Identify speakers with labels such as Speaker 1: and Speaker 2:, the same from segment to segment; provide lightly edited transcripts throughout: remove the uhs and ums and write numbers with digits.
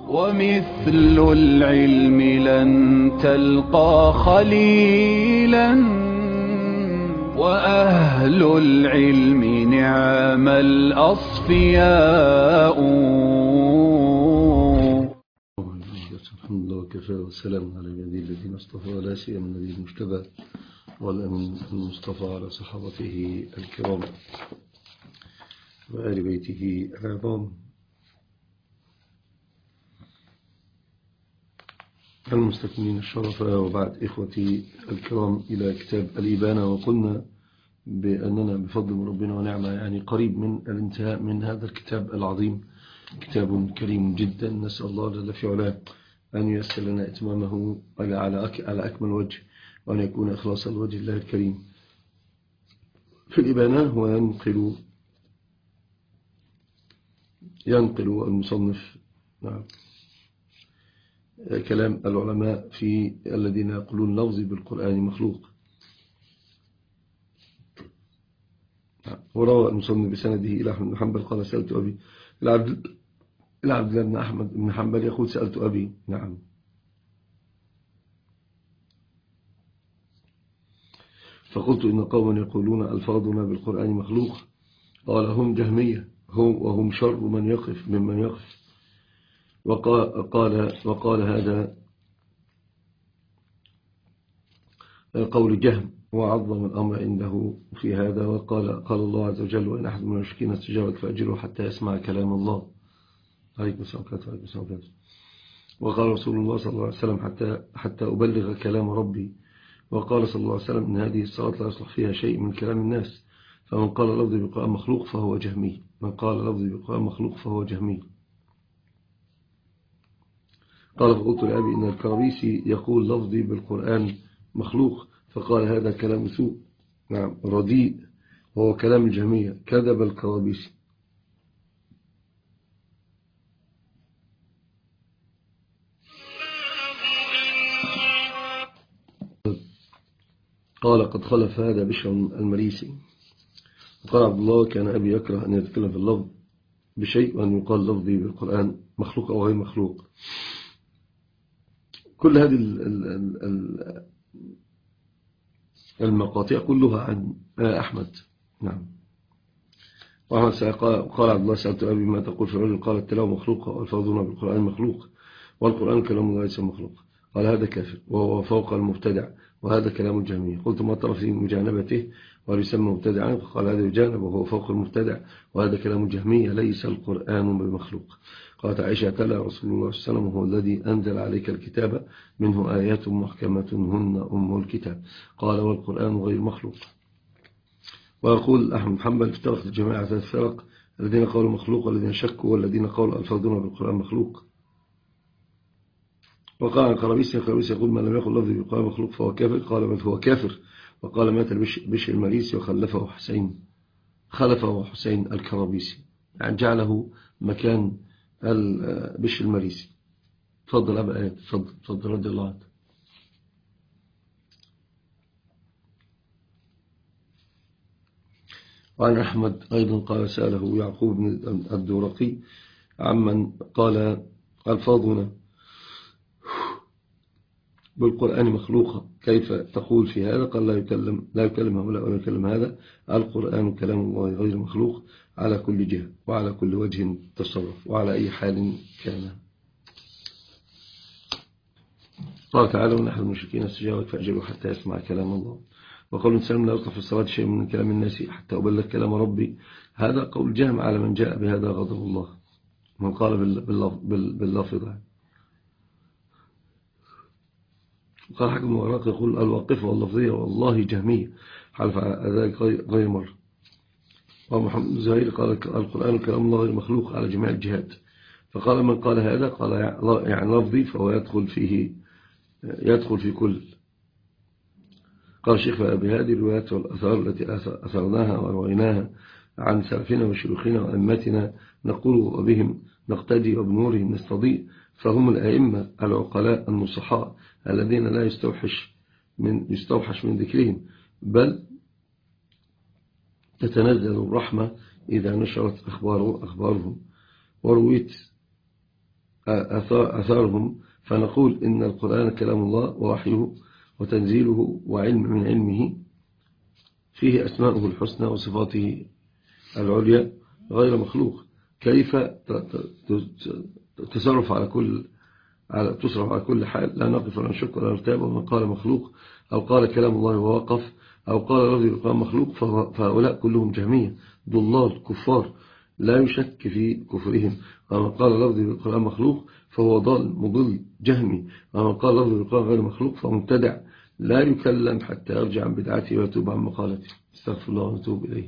Speaker 1: ومثل العلم لن تلقى خليلا وأهل العلم نعم الأصفياء.
Speaker 2: الحمد لله وكفى والسلام على عباده الذين اصطفى ولا سيما النبي المجتبى والأمين المصطفى على صحابته الكرام وآل بيته العظام المستكملين الشرف. وبعد إخوتي الكرام إلى كتاب الإبانة، وقلنا بأننا بفضل ربنا ونعمة يعني قريب من الانتهاء من هذا الكتاب العظيم، كتاب كريم جدا. نسأل الله جل في علاه أن ييسر لنا إتمامه على أكمل وجه، وأن يكون إخلاصا لوجه الله الكريم. في الإبانة وينقل المصنف كلام العلماء في الذين يقولون لفظي بالقرآن مخلوق. وروى المصنف بسنده إلى أحمد بن حنبل قال سألت أبي العبد الله بن أحمد بن حنبل يقول سألت أبي فقلت إن قوما يقولون ألفاظنا بالقرآن مخلوق. قال هم جهمية وهم شر ممن يقف. وقال هذا قول جهم وعظم الأمر عنده في هذا. قال الله عز وجل وإن أحد من المشركين استجابك فأجره حتى يسمع كلام الله. عليكم السلام. وقال رسول الله صلى الله عليه وسلم حتى أبلغ كلام ربي. وقال صلى الله عليه وسلم إن هذه الصلاة لا يصلح فيها شيء من كلام الناس، فمن قال لفظي بالقرآن مخلوق فهو جهمي. قال فقلت لأبي إن الكرابيسي يقول لفظي بالقرآن مخلوق، فقال هذا كلام سوء رديء، وهو كلام الجهمية. كذب الكرابيسي. قال قد خلف هذا بشر المريسي. وقال عبد الله كان أبي يكره أن يتكلم في اللفظ بشيء وأن يقال لفظي بالقرآن مخلوق أو غير مخلوق. كل هذه المقاطع كلها عن أحمد. قال عبد الله سألت أبي ما تقول في الرجل؟ قال التلاوة مخلوقة والفاظنا بالقرآن مخلوق والقرآن كلام الله ليس مخلوق. قال هذا كافر وهو فوق المبتدع وهذا كلام الجهمية. قلت ما ترى في مجانبته وهل يسمى مبتدعا؟ فقال هذا يجانب وهو فوق المبتدع وهذا كلام الجهمية ليس القرآن بمخلوق. قالت عائشة تلا رسول الله صلى الله عليه وسلم هو الذي أنزل عليك الكتاب منه آيات محكمات هن أم الكتاب. قال والقرآن غير مخلوق. ويقول أحمد حنبل افترقت الجماعة ثلاث فرق: الذين قالوا مخلوق والذين شكوا والذين قالوا ألفاظنا بالقرآن مخلوق. وقال الكرابيسي يقول من لم يقل لفظي بالقرآن مخلوق فهو كافر. قال بل هو كافر. وقال مات بشر المريسي وخلفه حسين الكرابيسي، يعني جعله مكان بشر المريسي. تفضل أبا آيات، تفضل رضي الله عنه. وعن أحمد أيضا قال سأله يعقوب بن الدورقي عمن قال ألفاظنا بالقرآن مخلوقة كيف تقول في هذا؟ قال لا يكلم هؤلاء ولا يكلم هذا. القرآن كلام الله غير مخلوق على كل جهة وعلى كل وجه تصرف وعلى أي حال كان. قال تعالى ونحن المشركين استجابك فأجروا حتى يسمع كلام الله. وقول سلم لا يطلق في الصلاة شيء من كلام الناس حتى أبلغ كلام ربي. هذا قول جهم على من جاء بهذا غضب الله، من قال باللفظ. وقال حكم الوراق يقول الواقفة واللفظية والله جهمية، حلف على ذلك غير مرة. ومحمد زهير قال القرآن كلام الله غير مخلوق على جميع الجهات. فقال من قال هذا قال يعني لفظي فهو يدخل في كل. قال الشيخ أبي هذه الروايات والأثار التي أثرناها ورويناها عن سلفنا وشيوخنا وأئمتنا نقول وبهم نقتدي وبنورهم نستضيء، فهم الأئمة العقلاء النصحاء الذين لا يستوحش من ذكرهم، بل تتنزل الرحمة إذا نشرت أخبارهم. ورويت أثارهم، فنقول إن القرآن كلام الله ووحيه وتنزيله وعلم من علمه، فيه أسماؤه الحسنى وصفاته العليا غير مخلوق. كيف تصرف على كل حال، لا نقف ولا نشك ولا نرتاب. ومن قال مخلوق أو قال كلام الله ووقف أو قال لفظ القرآن مخلوق فهؤلاء كلهم جهمية ضلال كفار لا يشك في كفرهم. ومن قال لفظ القرآن مخلوق فهو ضال مضل جهمي. ومن قال لفظ القرآن غير مخلوق فمبتدع لا يكلم حتى يرجع عن بدعته ويتوب عن مقالته. استغفر الله ونتوب إليه.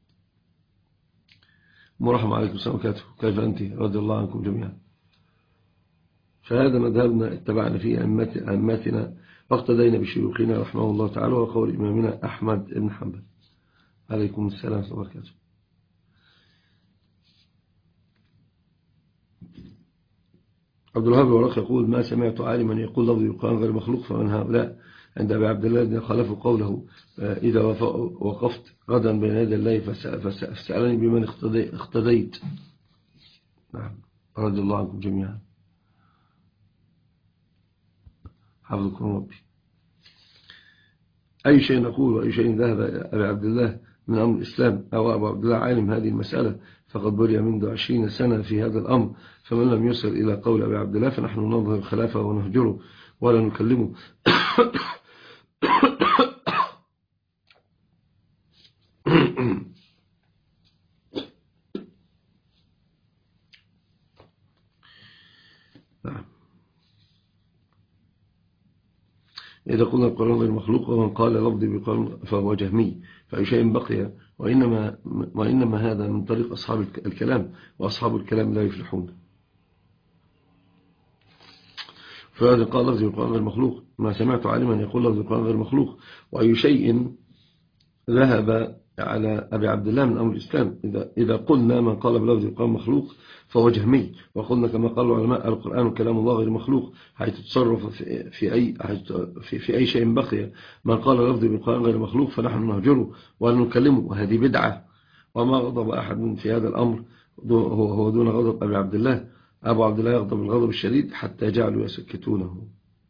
Speaker 2: مرحبا عليكم السلام عليكم. كيف أنت؟ رضي الله عنكم جميعا. فهذا مذهبنا اتبعنا فيه أئمتنا واقتدينا بشيوخنا رحمه الله تعالى وقول إمامنا أحمد بن حنبل. عليكم السلام ورحمة الله وبركاته. عبد الوهاب الورق يقول: ما سمعت عالما يقول لفظ القرآن غير مخلوق. فمن هؤلاء عند أبي عبد الله الذين خالفوا قوله: إذا وقفت غدا بين يدي الله فسألني بمن اقتديت. نعم، رضي الله عنكم جميعا. حفظكم ربي. أي شيء نقول وأي شيء ذهب أبي عبد الله من أمر الإسلام أو أبو عبد الله عالم هذه المسألة فقد برئ منذ 20 سنة في هذا الأمر. فمن لم يصل إلى قول أبي عبد الله فنحن ننظر الخلافة ونهجره ولا نكلمه. إذا قلنا القرآن غير مخلوق ومن قال لفظي بالقرآن فهو جهمي، فأي شيء بقي. وإنما هذا من طريق أصحاب الكلام، وأصحاب الكلام لا يفلحون. فهذا قال لفظي بالقرآن غير مخلوق. ما سمعت عالما يقول لفظي بالقرآن غير مخلوق. وأي شيء ذهب على أبي عبد الله من أمر الإسلام. إذا قلنا من قال بلفظ القرآن مخلوق فهو جهمي. وقلنا كما قال العلماء: القرآن كلام الله غير مخلوق، حيث تصرف في أي شيء بقي. من قال لفظ بالقرآن غير مخلوق فنحن نهجره ولا نكلمه، وهذه بدعة. وما غضب أحد في هذا الأمر هو دون غضب أبي عبد الله. أبو عبد الله يغضب الغضب الشديد حتى جعلوا يسكتونه.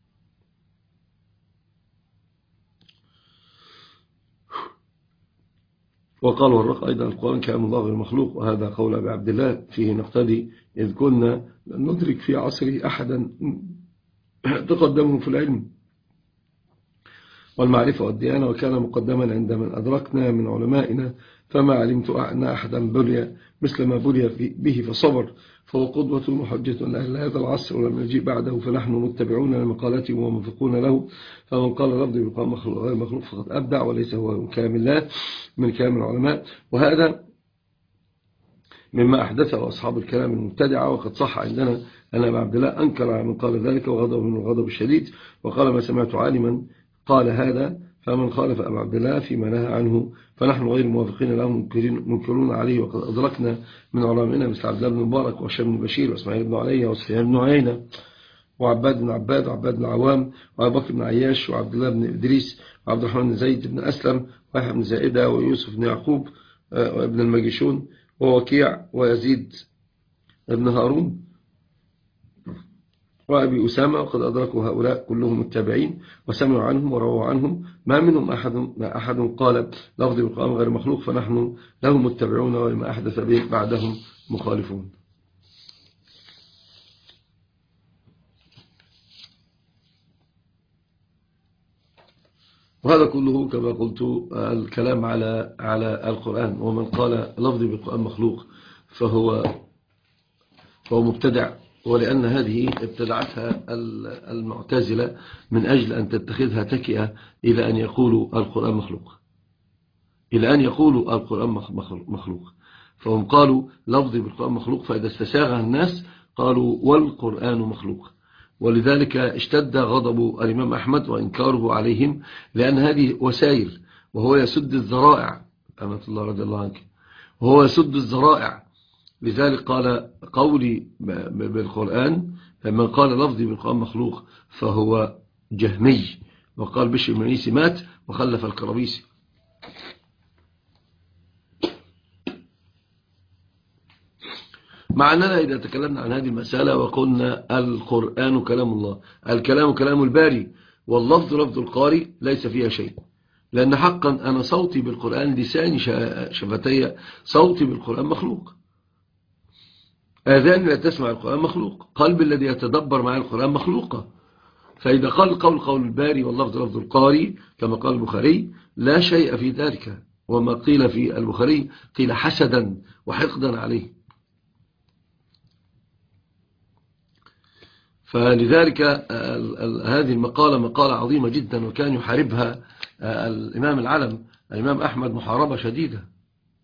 Speaker 2: وقال والرق أيضا: القرآن كلام الله غير مخلوق، وهذا قول أبي عبد الله فيه نقتدي، إذ كنا لن ندرك في عصره أحدا تقدمه في العلم والمعرفة والديانة، وكان مقدما عند من أدركنا من علمائنا، فما علمت أن أحدا بلي مثل ما بلي به فصبر، فهو قدوة وحجة لأهل هذا العصر ولم يجيء بعده، فنحن متبعون لمقالته وموافقون له. فمن قال لفظي بالقرآن غير مخلوق فقد أبدع، وليس هو من كلام الله من كلام العلماء. وهذا مما أحدثه أصحاب الكلام المبتدعة. وقد صح عندنا أن أبا عبد الله أنكر على من قال ذلك وغضب من الغضب الشديد، وقال: ما سمعت عالما قال هذا. فمن خالف أبا عبد الله فيما نهى عنه فنحن غير موافقين له منكرون عليه. وقد أدركنا من علمائنا مثل عبد الله بن مبارك وهشام بن بشير وإسماعيل بن علي وسفيان بن عيينة وعباد بن عباد وعباد بن عوام وأبي بكر بن عياش وعبد الله بن إدريس وعبد الرحمن بن زيد بن أسلم ويحيى بن زائدة ويوسف بن يعقوب وابن المجيشون ووكيع ويزيد بن هارون وأبي أسامة. وقد أدركوا هؤلاء كلهم التابعين وسمعوا عنهم ورووا عنهم، ما منهم أحد قال لفظ القرآن غير مخلوق، فنحن لهم متبعون ولما أحدث به بعدهم مخالفون. وهذا كله كما قلت الكلام على القرآن. ومن قال لفظ بالقرآن مخلوق فهو مبتدع، ولأن هذه ابتدعتها المعتزلة من أجل أن تتخذها تكئة إلى أن يقولوا القرآن مخلوق. فهم قالوا لفظ بالقرآن مخلوق، فإذا استساغها الناس قالوا والقرآن مخلوق. ولذلك اشتد غضب الإمام أحمد وإنكاره عليهم، لأن هذه وسائل وهو يسد الذرائع. أمة الله رضي الله عنك، وهو يسد الذرائع. لذلك قال قولي بالقرآن: من قال لفظي بالقرآن مخلوق فهو جهمي. وقال بشر المريسي مات وخلف الكرابيسي. مع أننا إذا تكلمنا عن هذه المسألة وقلنا القرآن كلام الله، الكلام كلام الباري، واللفظ لفظ القارئ، ليس فيها شيء، لأن حقا أنا صوتي بالقرآن، لساني شفتي صوتي بالقرآن مخلوق، آذان لا تسمع القرآن مخلوق، قلب الذي يتدبر مع القرآن مخلوقة. فإذا قال القول قول الباري واللفظ لفظ القارئ كما قال البخاري لا شيء في ذلك، وما قيل في البخاري قيل حسدا وحقدا عليه. فلذلك هذه المقالة مقالة عظيمة جدا، وكان يحاربها الإمام العلم الإمام أحمد محاربة شديدة.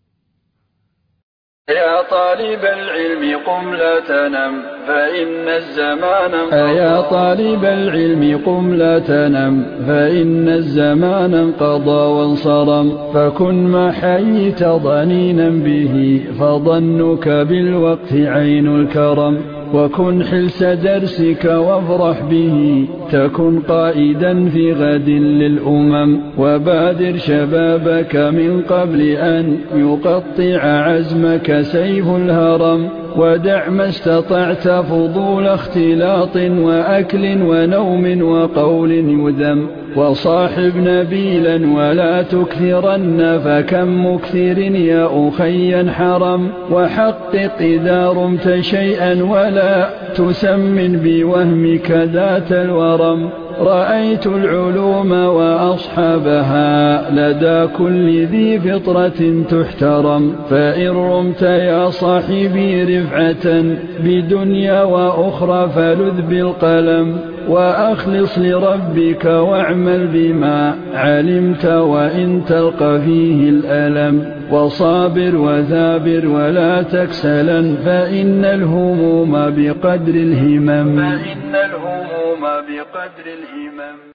Speaker 1: يا طالب العلم قم لا تنم فإن الزمان انقضى. يا طالب العلم قم لا تنم فإن الزمان انقضى وانصرم، فكن ما حييت ضنينا به فظنك بالوقت عين الكرم، وكن حلس درسك وافرح به تكن قائدا في غد للأمم، وبادر شبابك من قبل أن يقطع عزمك سيف الهرم، ودع ما استطعت فضول اختلاط وأكل ونوم وقول يذم، وصاحب نبيلا ولا تكثرن فكم مكثر يا أخي حرم، وحقق إذا رمت شيئا ولا تسمن بوهمك ذات الورم، رأيت العلوم وأصحابها لدى كل ذي فطرة تحترم، فإن رمت يا صاحبي رفعة بدنيا وأخرى فلذ بالقلم، وأخلص لربك واعمل بما علمت وإن تلقى فيه الألم، وصابر وثابر ولا تكسلا فإن الهموم بقدر الهمم.